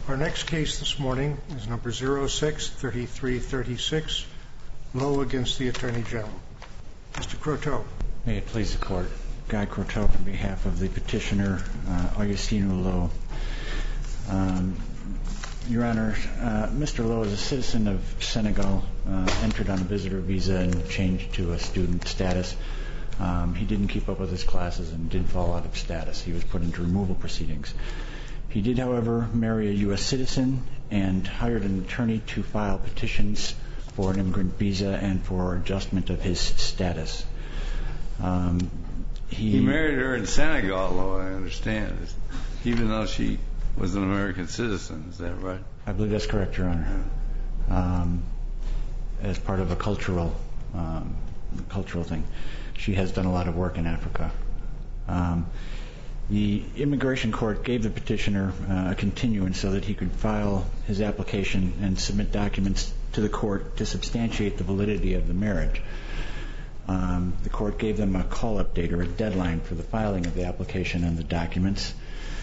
Our next case this morning is number 06-3336, Lowe against the Attorney General. Mr. Croteau. May it please the Court. Guy Croteau on behalf of the petitioner, Augustino Lowe. Your Honor, Mr. Lowe is a citizen of Senegal, entered on a visitor visa and changed to a student status. He didn't keep up with his classes and did fall out of status. He was put into removal proceedings. He did, however, marry a U.S. citizen and hired an attorney to file petitions for an immigrant visa and for adjustment of his status. He married her in Senegal, though, I understand, even though she was an American citizen. Is that right? I believe that's correct, Your Honor. As part of a cultural thing. She has done a lot of work in Africa. The immigration court gave the petitioner a continuance so that he could file his application and submit documents to the court to substantiate the validity of the marriage. The court gave them a call-up date or a deadline for the filing of the application and the documents.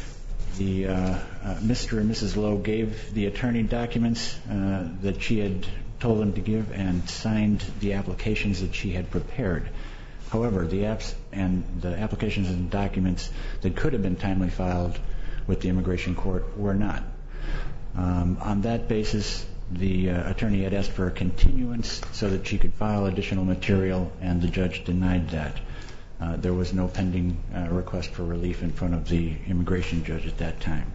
Mr. and Mrs. Lowe gave the attorney documents that she had told them to give and signed the applications that she had prepared. However, the applications and documents that could have been timely filed with the immigration court were not. On that basis, the attorney had asked for a continuance so that she could file additional material, and the judge denied that. There was no pending request for relief in front of the immigration judge at that time.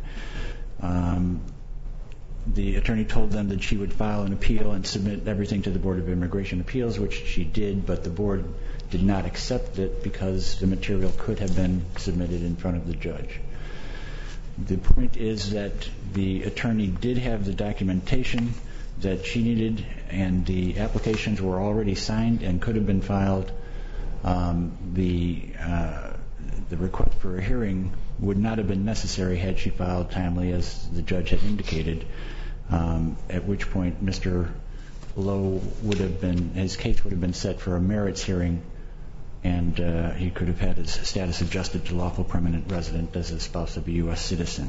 The attorney told them that she would file an appeal and submit everything to the Board of Immigration Appeals, which she did, but the board did not accept it because the material could have been submitted in front of the judge. The point is that the attorney did have the documentation that she needed, and the applications were already signed and could have been filed. The request for a hearing would not have been necessary had she filed timely, as the judge had indicated, at which point Mr. Lowe his case would have been set for a merits hearing, and he could have had his status adjusted to lawful permanent resident as a spouse of a U.S. citizen.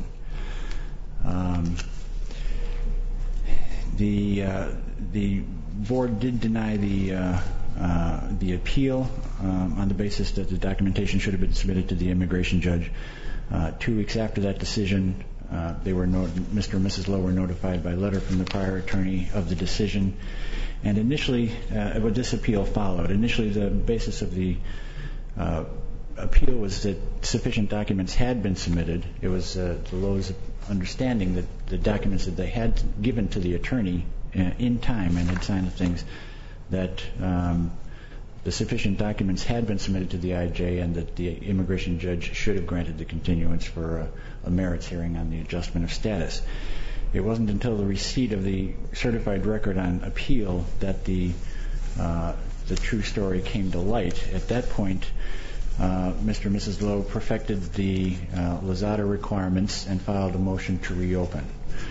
The board did deny the appeal on the basis that the documentation should have been submitted to the immigration judge. 2 weeks after that decision, Mr. and Mrs. Lowe were notified by letter from the prior attorney of the decision, and initially, this appeal followed. Initially, the basis of the appeal was that sufficient documents had been submitted. It was the Lowe's understanding that the documents that they had given to the attorney in time and had signed the things, that the sufficient documents had been submitted to the IJ and that the immigration judge should have granted the continuance for a merits hearing on the adjustment of status. It wasn't until the receipt of the certified record on appeal that the true story came to light. At that point, Mr. and Mrs. Lowe perfected the Lozada requirements and filed a motion to reopen.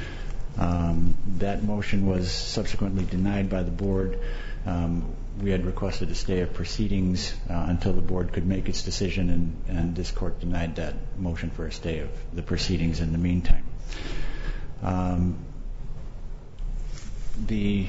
That motion was subsequently denied by the board. We had requested a stay of proceedings until the board could make its decision, and this court denied that motion for a stay of the proceedings in the meantime. The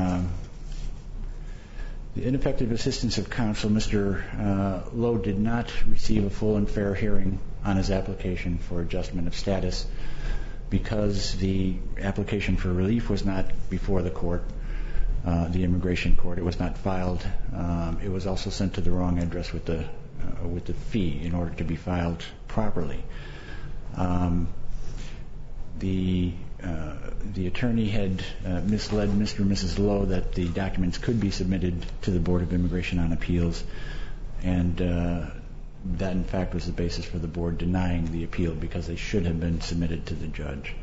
ineffective assistance of counsel, Mr. Lowe did not receive a full and fair hearing on his application for adjustment of status because the application for relief was not before the court, the immigration court. It was not filed. It was also sent to the wrong address with the fee in order to be filed properly. The attorney had misled Mr. and Mrs. Lowe that the documents could be submitted to the Board of Immigration on Appeals, and that in fact was the basis for the board denying the appeal because they should have been submitted to the judge.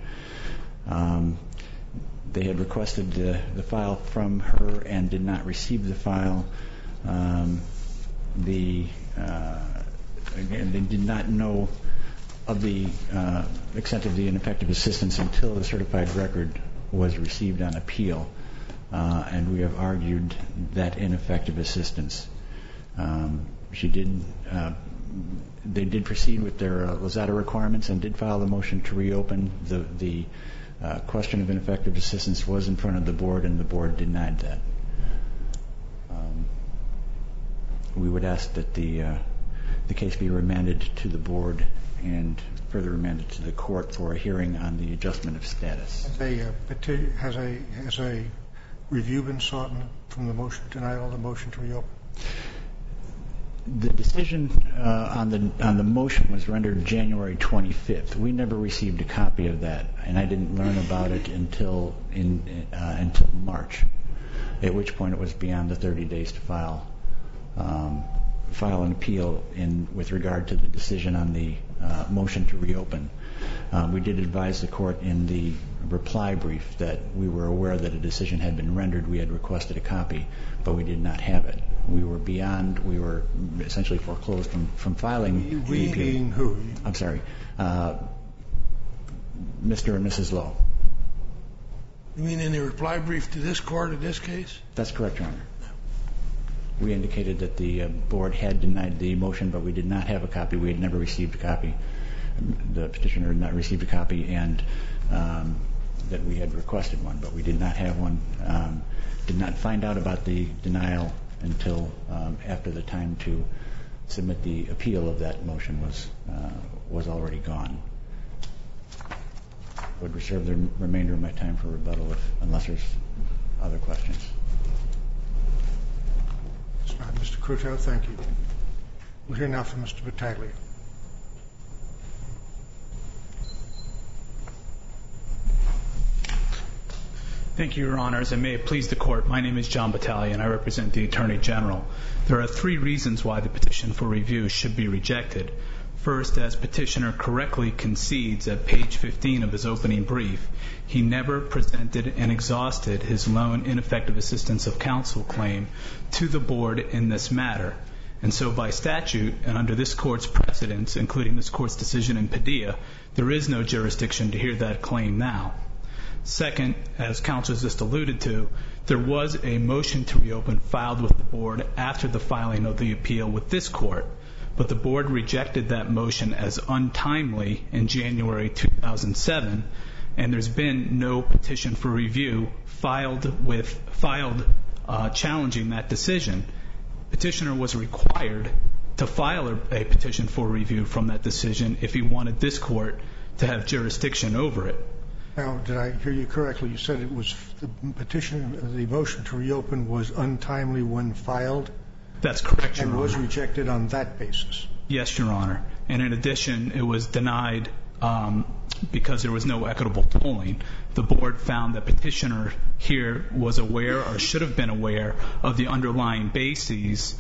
They had requested the file from her and did not receive the file. They did not know of the extent of the ineffective assistance until the certified record was received on appeal, and we have argued that ineffective assistance. They did proceed with their Lozada requirements and did file the motion to reopen. The question of ineffective assistance was in front of the board, and the board denied that. We would ask that the case be remanded to the board and further remanded to the court for a hearing on the adjustment of status. Has a review been sought from the motion denial of the motion to reopen? The decision on the motion was rendered January 25th. We never received a copy of that, and I didn't learn about it until March, at which point it was beyond the 30 days to file an appeal with regard to the decision on the motion to reopen. We did advise the court in the reply brief that we were aware that a decision had been rendered. We had requested a copy, but we did not have it. We were essentially foreclosed from filing. We being who? I'm sorry. Mr. and Mrs. Lowe. You mean in the reply brief to this court in this case? That's correct, Your Honor. We indicated that the board had denied the motion, but we did not have a copy. We had never received a copy. The petitioner had not received a copy, and that we had requested one, but we did not have one. Did not find out about the denial until after the time to submit the appeal of that motion was already gone. I would reserve the remainder of my time for rebuttal unless there's other questions. Mr. Cruto, thank you. We'll hear now from Mr. Battaglia. Thank you, Your Honors, and may it please the Court. My name is John Battaglia, and I represent the Attorney General. There are 3 reasons why the petition for review should be rejected. First, as petitioner correctly concedes at page 15 of his opening brief, he never presented and exhausted his lone ineffective assistance of counsel claim to the board in this matter. And so by statute and under this Court's precedents, including this Court's decision in Padilla, there is no jurisdiction to hear that claim now. Second, as counsel just alluded to, there was a motion to reopen filed with the board after the filing of the appeal with this Court, but the board rejected that motion as untimely in January 2007, and there's been no petition for review filed challenging that decision. Petitioner was required to file a petition for review from that decision if he wanted this Court to have jurisdiction over it. Now, did I hear you correctly? You said it was the motion to reopen was untimely when filed? That's correct, Your Honor. And was rejected on that basis? Yes, Your Honor. And in addition, it was denied because there was no equitable tolling. The board found that petitioner here was aware or should have been aware of the underlying bases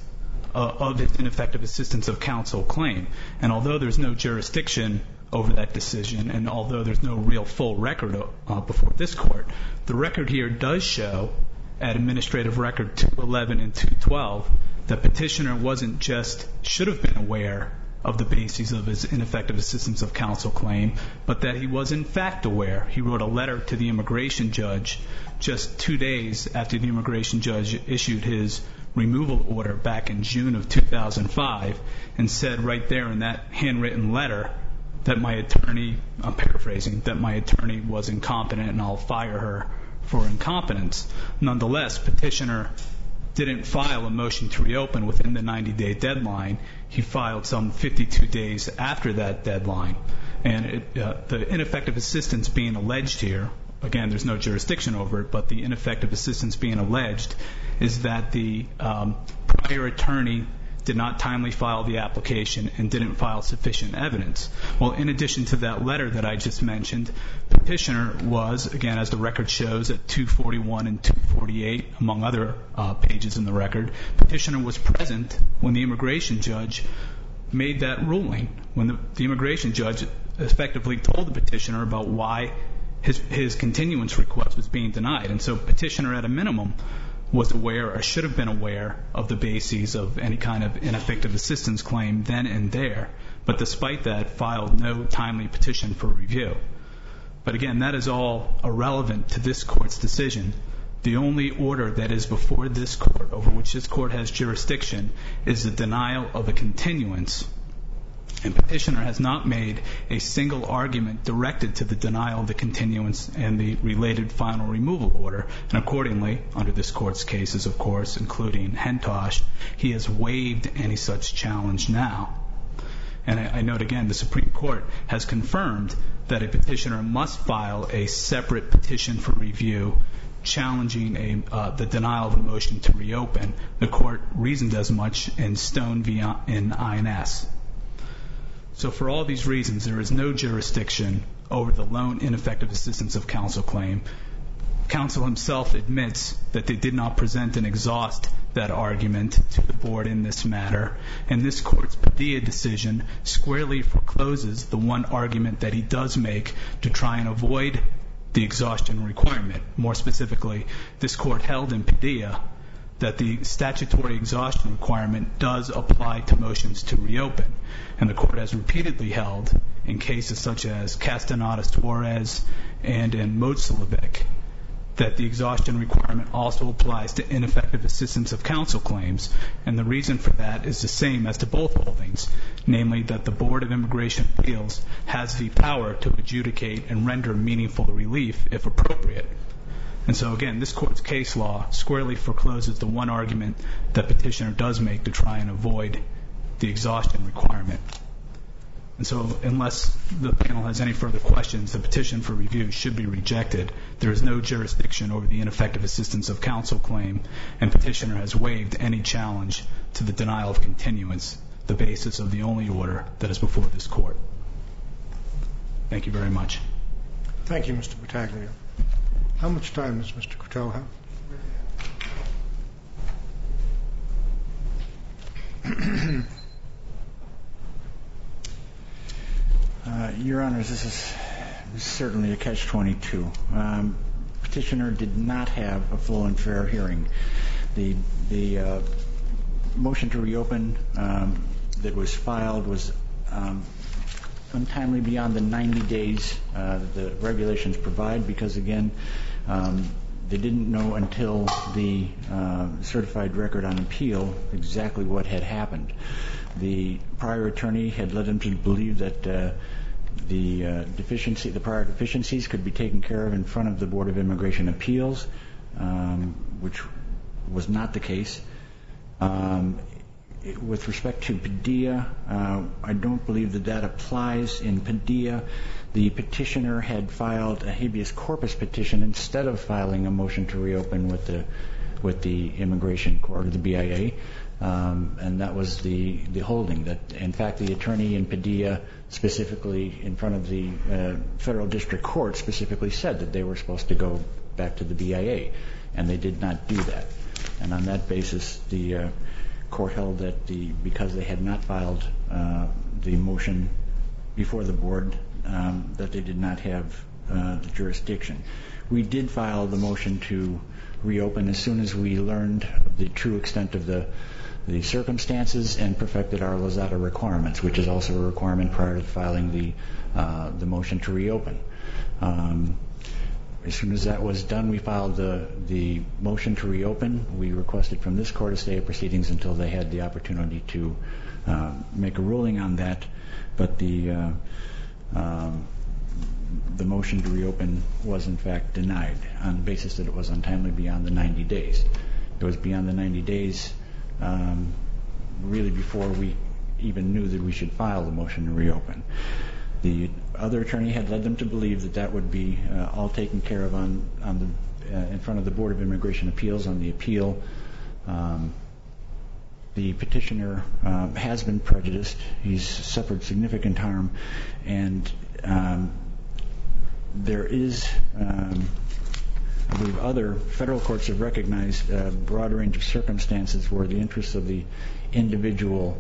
of his ineffective assistance of counsel claim. And although there's no jurisdiction over that decision, and although there's no real full record before this Court, the record here does show at Administrative Record 211 and 212 that petitioner wasn't just should have been aware of the bases of his ineffective assistance of counsel claim, but that he was in fact aware. He wrote a letter to the immigration judge just 2 days after the immigration judge issued his removal order back in June of 2005 and said right there in that handwritten letter that my attorney, I'm paraphrasing, that my attorney was incompetent and I'll fire her for incompetence. Nonetheless, petitioner didn't file a motion to reopen within the 90-day deadline. He filed some 52 days after that deadline. And the ineffective assistance being alleged here, again, there's no jurisdiction over it, but the ineffective assistance being alleged is that the prior attorney did not timely file the application and didn't file sufficient evidence. Well, in addition to that letter that I just mentioned, petitioner was, again, as the record shows at 241 and 248, among other pages in the record, petitioner was present when the immigration judge made that ruling, when the immigration judge effectively told the petitioner about why his continuance request was being denied. And so petitioner, at a minimum, was aware or should have been aware of the bases of any kind of ineffective assistance claim then and there, but despite that, filed no timely petition for review. But again, that is all irrelevant to this Court's decision. The only order that is before this Court, over which this Court has jurisdiction, is the denial of a continuance And petitioner has not made a single argument directed to the denial of the continuance and the related final removal order. And accordingly, under this court's cases, of course, including Hentosh, he has waived any such challenge now. And I note again, the Supreme Court has confirmed that a petitioner must file a separate petition for review challenging the denial of a motion to reopen. The court reasoned as much in Stone v. INS. So for all these reasons, there is no jurisdiction over the lone ineffective assistance of counsel claim. Counsel himself admits that they did not present and exhaust that argument to the board in this matter, and this court's Padilla decision squarely forecloses the one argument that he does make to try and avoid the exhaustion requirement. More specifically, this court held in Padilla that the statutory exhaustion requirement does apply to motions to reopen. And the court has repeatedly held in cases such as Castanedas-Torres and in Motzelbeck that the exhaustion requirement also applies to ineffective assistance of counsel claims. And the reason for that is the same as to both holdings, namely that the Board of Immigration Appeals has the power to adjudicate and render meaningful relief if appropriate. And so again, this court's case law squarely forecloses the one argument that petitioner does make to try and avoid the exhaustion requirement. And so unless the panel has any further questions, the petition for review should be rejected. There is no jurisdiction over the ineffective assistance of counsel claim, and petitioner has waived any challenge to the denial of continuance, the basis of the only order that is before this court. Thank you very much. Thank you, Mr. Battaglia. How much time does Mr. Cotel have? Your Honors, this is certainly a catch-22. Petitioner did not have a full and fair hearing. The motion to reopen that was filed was untimely beyond the 90 days the regulations provide, because again, they didn't know until the certified record on appeal exactly what had happened. The prior attorney had led them to believe that the prior deficiencies could be taken care of in front of the Board of Immigration Appeals, which was not the case. With respect to Padilla, I don't believe that applies in Padilla. The petitioner had filed a habeas corpus petition instead of filing a motion to reopen with the Immigration Court or the BIA, and that was the holding. That in fact the attorney in Padilla, specifically in front of the federal district court, specifically said that they were supposed to go back to the BIA, and they did not do that. And on that basis, the court held that because they had not filed the motion before the board, that they did not have the jurisdiction. We did file the motion to reopen as soon as we learned the true extent of the circumstances and perfected our Lozada requirements, which is also a requirement prior to filing the motion to reopen. As soon as that was done, we filed the motion to reopen. We requested from this court a stay of proceedings until they had the opportunity to make a ruling on that. But the motion to reopen was in fact denied on the basis that it was untimely beyond the 90 days. It was beyond the 90 days really before we even knew that we should file the motion to reopen. The other attorney had led them to believe that would be all taken care of in front of the Board of Immigration Appeals on the appeal. The petitioner has been prejudiced. He's suffered significant harm, and there is, I believe, other federal courts have recognized a broad range of circumstances where the interests of the individual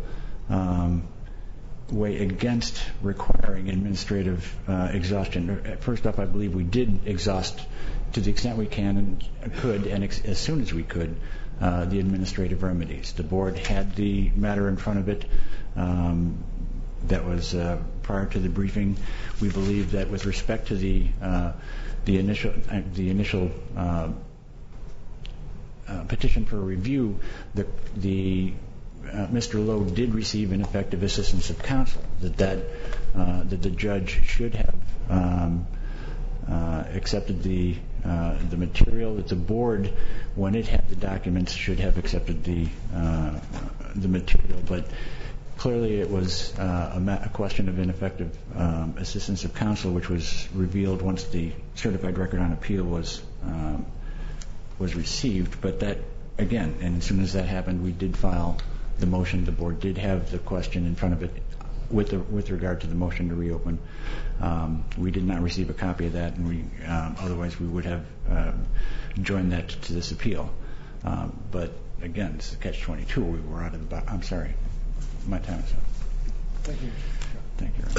weigh against requiring administrative exhaustion. First off, I believe we did exhaust to the extent we can and could, and as soon as we could, the administrative remedies. The board had the matter in front of it. That was prior to the briefing. We believe that with respect to the initial petition for review, the Mr. Lowe did receive ineffective assistance of counsel, that the judge should have accepted the material, that the board, when it had the documents, should have accepted the material. But clearly it was a question of ineffective assistance of counsel, which was revealed once the certified record on appeal was received. But that, again, and as soon as that happened, we did file the motion. The board did have the question in front of it with regard to the motion to reopen. We did not receive a copy of that, and otherwise we would have joined that to this appeal. But again, this is catch-22. We were out of the I'm sorry. My time is up. Thank you. Thank you.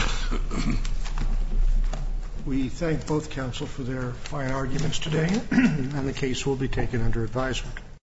We thank both counsel for their fine arguments today, and the case will be taken under advisement.